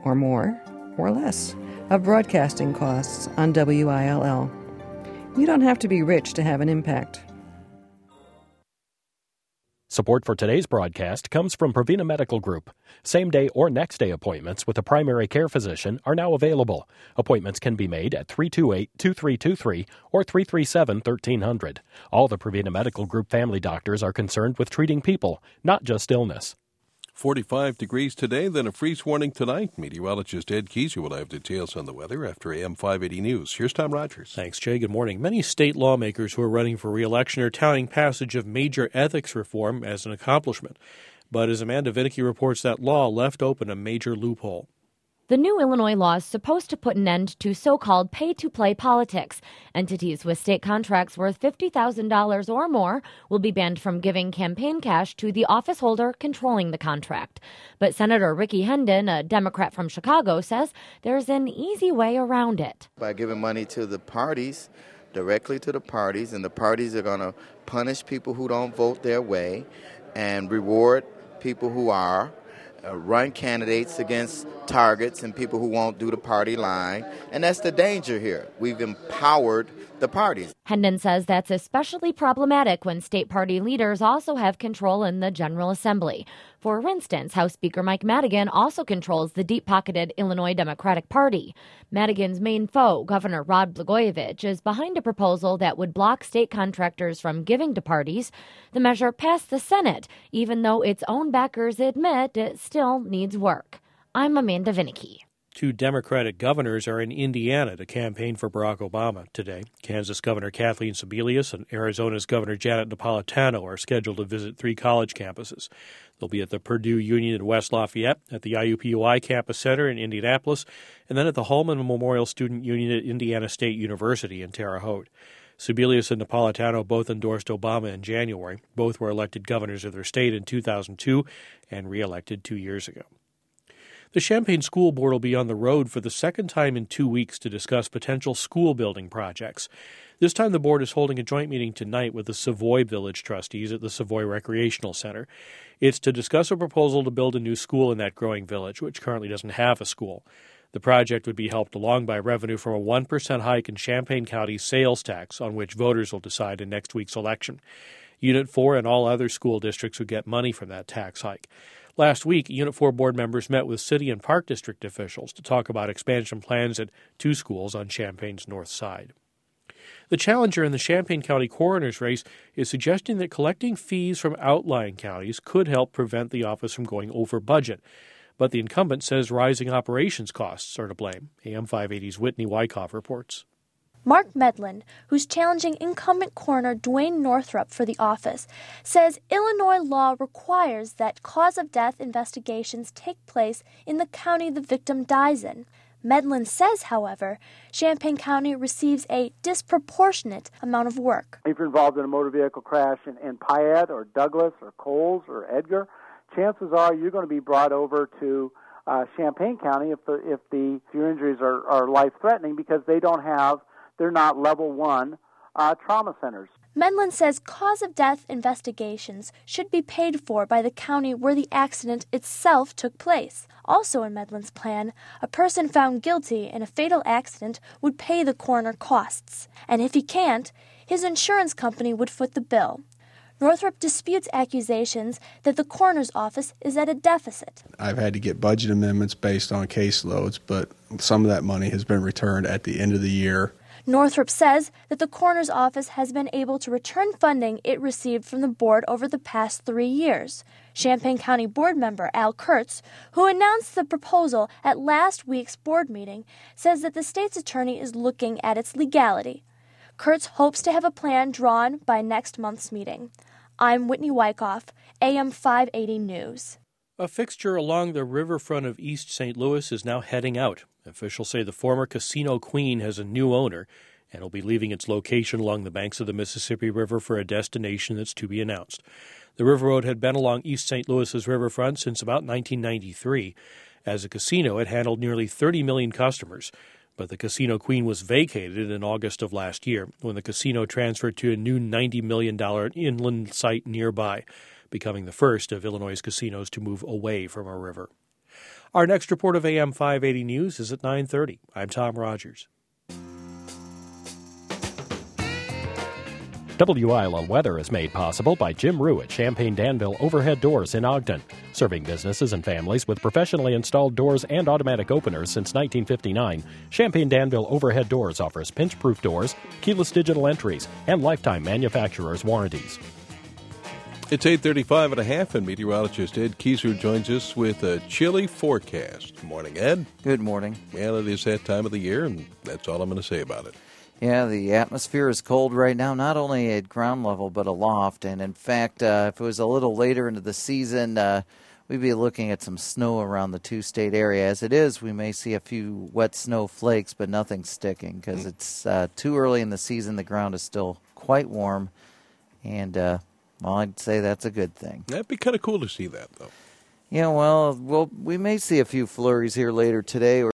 or more, or less, of broadcasting costs on WILL. You don't have to be rich to have an impact. Support for today's broadcast comes from Provena Medical Group. Same-day or next-day appointments with a primary care physician are now available. Appointments can be made at 328-2323 or 337-1300. All the Provena Medical Group family doctors are concerned with treating people, not just illness. 45 degrees today, then a freeze warning tonight. Meteorologist Ed Keesey will have details on the weather after AM 580 News. Here's Tom Rogers. Thanks, Jay. Good morning. Many state lawmakers who are running for re-election are touting passage of major ethics reform as an accomplishment. But as Amanda Vinicky reports, that law left open a major loophole. The new Illinois law is supposed to put an end to so-called pay-to-play politics. Entities with state contracts worth $50,000 or more will be banned from giving campaign cash to the office holder controlling the contract. But Senator Ricky Hendon, a Democrat from Chicago, says there's an easy way around it. By giving money to the parties, directly to the parties, and the parties are going to punish people who don't vote their way and reward people who are. Run candidates against targets and people who won't do the party line. And that's the danger here. We've empowered the parties. Hendon says that's especially problematic when state party leaders also have control in the General Assembly. For instance, House Speaker Mike Madigan also controls the deep-pocketed Illinois Democratic Party. Madigan's main foe, Governor Rod Blagojevich, is behind a proposal that would block state contractors from giving to parties. The measure passed the Senate, even though its own backers admit it still needs work. I'm Amanda Vinicky. 2 Democratic governors are in Indiana to campaign for Barack Obama today. Kansas Governor Kathleen Sebelius and Arizona's Governor Janet Napolitano are scheduled to visit 3 college campuses. They'll be at the Purdue Union in West Lafayette, at the IUPUI Campus Center in Indianapolis, and then at the Holman Memorial Student Union at Indiana State University in Terre Haute. Sebelius and Napolitano both endorsed Obama in January. Both were elected governors of their state in 2002 and re-elected 2 years ago. The Champaign School Board will be on the road for the second time in 2 weeks to discuss potential school building projects. This time the board is holding a joint meeting tonight with the Savoy Village trustees at the Savoy Recreational Center. It's to discuss a proposal to build a new school in that growing village, which currently doesn't have a school. The project would be helped along by revenue from a 1% hike in Champaign County's sales tax, on which voters will decide in next week's election. Unit 4 and all other school districts would get money from that tax hike. Last week, Unit 4 board members met with City and Park District officials to talk about expansion plans at 2 schools on Champaign's north side. The challenger in the Champaign County coroner's race is suggesting that collecting fees from outlying counties could help prevent the office from going over budget. But the incumbent says rising operations costs are to blame. AM 580's Whitney Wyckoff reports. Mark Medlin, who's challenging incumbent coroner Dwayne Northrup for the office, says Illinois law requires that cause-of-death investigations take place in the county the victim dies in. Medlin says, however, Champaign County receives a disproportionate amount of work. If you're involved in a motor vehicle crash in Piatt or Douglas or Coles or Edgar, chances are you're going to be brought over to Champaign County if your injuries are life-threatening because they're not level 1 trauma centers. Medlin says cause-of-death investigations should be paid for by the county where the accident itself took place. Also in Medlin's plan, a person found guilty in a fatal accident would pay the coroner costs, and if he can't, his insurance company would foot the bill. Northrup disputes accusations that the coroner's office is at a deficit. I've had to get budget amendments based on caseloads, but some of that money has been returned at the end of the year. Northrup says that the coroner's office has been able to return funding it received from the board over the past 3 years. Champaign County board member Al Kurtz, who announced the proposal at last week's board meeting, says that the state's attorney is looking at its legality. Kurtz hopes to have a plan drawn by next month's meeting. I'm Whitney Wyckoff, AM 580 News. A fixture along the riverfront of East St. Louis is now heading out. Officials say the former Casino Queen has a new owner and will be leaving its location along the banks of the Mississippi River for a destination that's to be announced. The River Road had been along East St. Louis's riverfront since about 1993. As a casino, it handled nearly 30 million customers. But the Casino Queen was vacated in August of last year when the casino transferred to a new $90 million inland site nearby, becoming the first of Illinois' casinos to move away from a river. Our next report of AM 580 News is at 9:30. I'm Tom Rogers. WILL weather is made possible by Jim Rue at Champaign Danville Overhead Doors in Ogden. Serving businesses and families with professionally installed doors and automatic openers since 1959, Champaign Danville Overhead Doors offers pinch-proof doors, keyless digital entries, and lifetime manufacturer's warranties. It's 8:35 and a half, and meteorologist Ed Kieser joins us with a chilly forecast. Morning, Ed. Good morning. Well, it is that time of the year, and that's all I'm going to say about it. Yeah, the atmosphere is cold right now, not only at ground level but aloft. And in fact, if it was a little later into the season, we'd be looking at some snow around the two-state area. As it is, we may see a few wet snow flakes, but nothing sticking because it's too early in the season. The ground is still quite warm, and well, I'd say that's a good thing. That'd be kind of cool to see that, though. Yeah, well, we may see a few flurries here later today.